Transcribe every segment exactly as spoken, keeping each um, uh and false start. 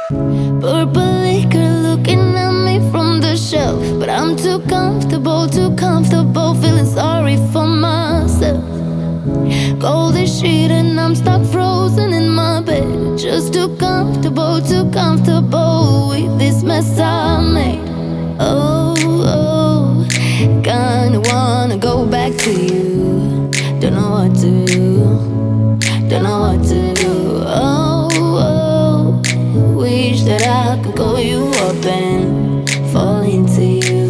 Purple liquor looking at me from the shelf, but I'm too comfortable, too comfortable, feeling sorry for myself. Cold as sheet and I'm stuck frozen in my bed, just too comfortable, too comfortable with this mess I made. Oh, oh, kinda wanna go back to you. Don't know what to do, don't know what to do. Oh, oh, wish that I could call you up and fall into you.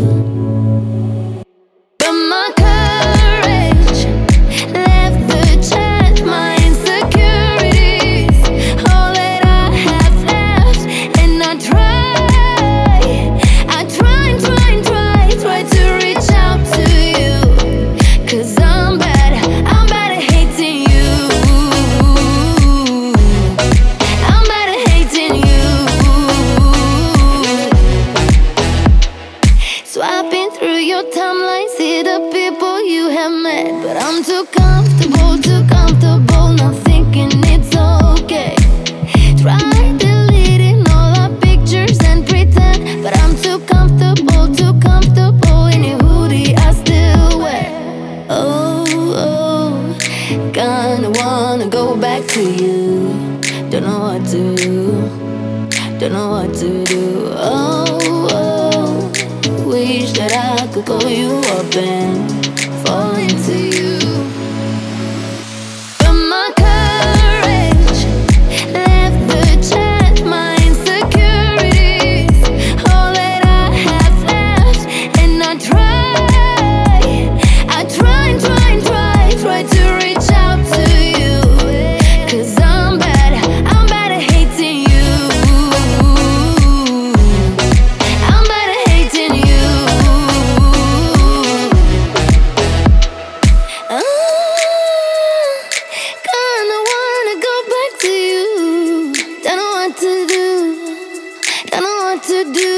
But my courage left the chat, my insecurities, all that I have left. And I try, I try, try, try, try to reach out to you, 'cause I'm bad, I'm bad at hating you. I'm bad at hating you. Swapping through your timeline, see the people you have met, but I'm too comfortable, too comfortable, not thinking it's okay. Try deleting all our pictures and pretend, but I'm too comfortable, too comfortable in a hoodie I still wear. Oh, oh, kinda wanna go back to you. Don't know what to do, don't know what to do. Oh, oh, wish that I could call you up and fall into you. But my courage left the chat, my insecurities, all that I have left. And I try, I try, try, try, try to reach out to you, 'cause I'm bad, I'm bad at hating you. I'm bad at hating you. Ah, kinda wanna go back to you. Don't know what to do, don't know what to do.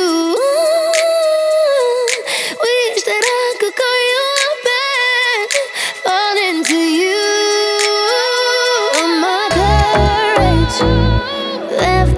Wish that I could call you up and fall into you. Oh, my courage left